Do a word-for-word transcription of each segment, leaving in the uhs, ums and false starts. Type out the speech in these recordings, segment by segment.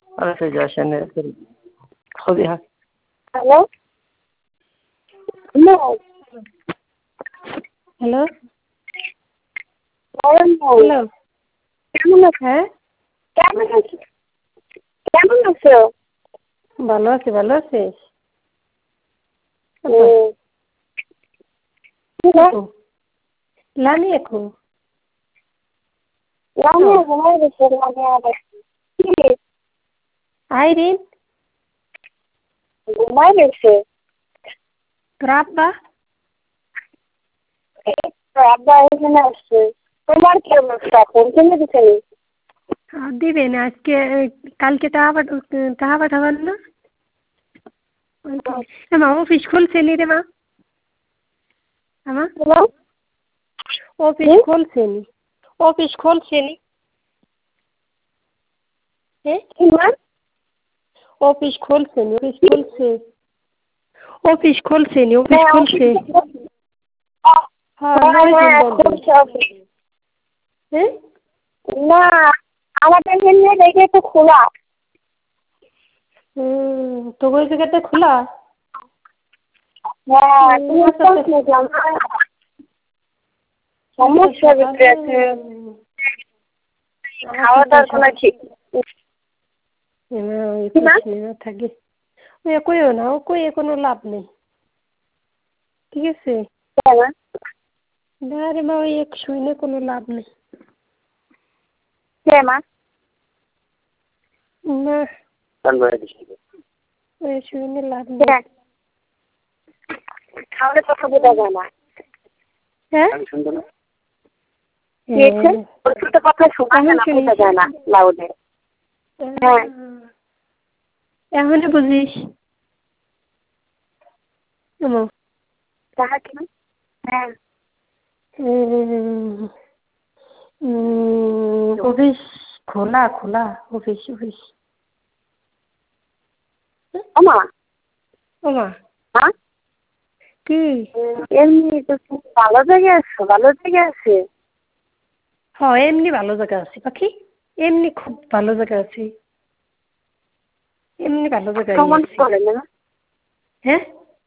Arası yaşanır. Hadi. Hello? No. Hello? Hello? কেমন আছো? হ্যাঁ কেমন আছো? কেমন আছো? ভালো আছি, ভালো আছিস? হুম। লামি এখন লামি ঘুমাই গেছে লামি আবার কি আইরিন ঘুমাই গেছে তোর আব্বা আব্বা এখানে আসছে তোমার কি অবস্থা ফোন কিনে দিচ্ছেন দিবেন আজকে কালকে টাকা পাঠ টাকা পাঠাবেন না মা অফিস খুলছে নি রে মা আমার অফিস খুলছে নি অফিস খুলছে নি হ্যাঁ অফিস খুলছে নি অফিস খুলছে অফিস খুলছে নি অফিস খুলছে হ্যাঁ হ্যাঁ না আমাদের এখানে দেখে তো খোলা হুম তো ওই জায়গাটা খোলা হ্যাঁ সমস্যা ভিতরে আছে খাওয়া দাওয়ার কোনো ঠিক থাকে ওই কইও না ও কইয়ে কোনো লাভ নেই ঠিক আছে না রে মা ওই এক শুনে কোনো লাভ নেই মা না ওই শুনে লাভ নেই খাওয়ার কথা বোঝা যায় না হ্যাঁ কথা শোনা যায় না লাউডে হ্যাঁ এখনই বুঝিস তাহা কি হ্যাঁ অফিস খোলা খোলা অফিস অফিস ওমা ওমা হ্যাঁ কি এমনি তো খুব ভালো জায়গায় আছো ভালো জায়গায় আছে হ্যাঁ এমনি ভালো জায়গা আছে পাখি এমনি খুব ভালো জায়গা আছে এমনি ভালো জায়গায় করে না হ্যাঁ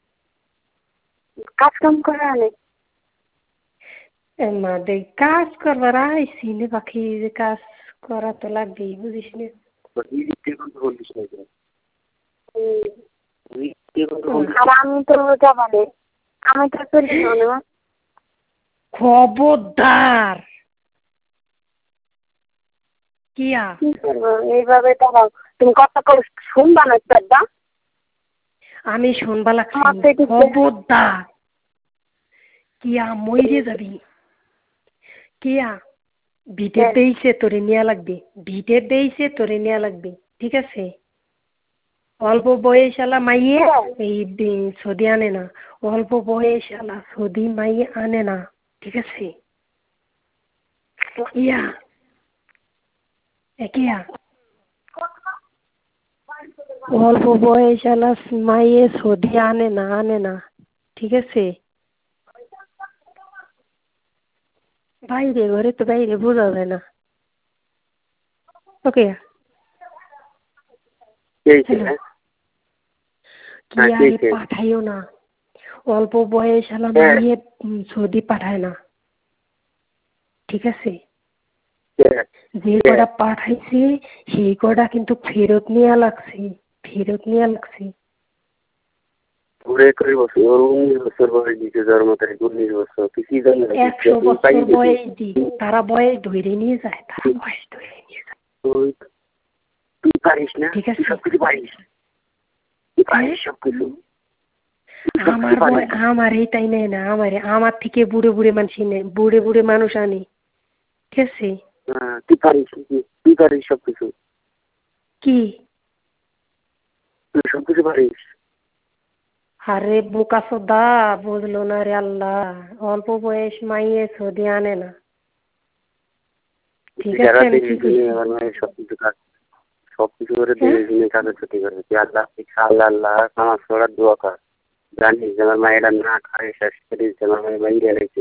কাজ কাম করে অনেক মা দেখ কাজ করবার আইসি নে পাখি যে কাজ করা তো লাগবেই বুঝিস নে আর আমি তো যাবানে আমি তো চলি না খবরদার কিয়া এইভাবে তো তুমি কথা কল শুনবা না দাদা আমি শুনবা লাগছি খবরদার কিয়া মইরে যাবি কিয়া ভিটের দেইছে তোরে নেওয়া লাগবে ভিটের দেইছে তোরে নেওয়া লাগবে ঠিক আছে অল্প বয়সালা মাইয়ে এই সদি আনে না অল্প বয়সালা সদি মাইয়ে আনে না ঠিক আছে ইয়া একিয়া অল্প বয়সালা মাইয়ে সদি আনে না আনে না ঠিক আছে বাইরে ঘরে তো বাইরে বোঝা যায় না ওকে পাঠাইও না অল্প বয়সালা মাইয়ে সৌদি পাঠায় না ঠিক আছে যে কটা পাঠাইছে সেই কটা কিন্তু ফেরত নেওয়া লাগছে ফেরত নেওয়া লাগছে একশো বছর বয়স দি তারা বয়স ধরে নিয়ে যায় তারা বয়স ধরে নিয়ে যায় ঠিক আছে আমার আমার এইটাই নেই না আমার আমার থেকে বুড়ে বুড়ে মানুষ নেই বুড়ে বুড়ে মানুষ আনি ঠিক আছে তুই পারিস তুই পারিস সবকিছু কি তুই সবকিছু পারিস আরে বোকা সোদা বুঝলো না রে আল্লাহ অল্প বয়স মাইয়ে সৌদি আনে না ঠিক আছে সবকিছু কাজ সবকিছু করে দিনে কাজে ছুটি করবে তুই আল্লাহ আল্লাহ আল্লাহ নামাজ পড়ার দোয়া কর জানিস যে আমার মায়েরা না খায় শেষ করিস যে আমার মায়ের বাইরে রেখে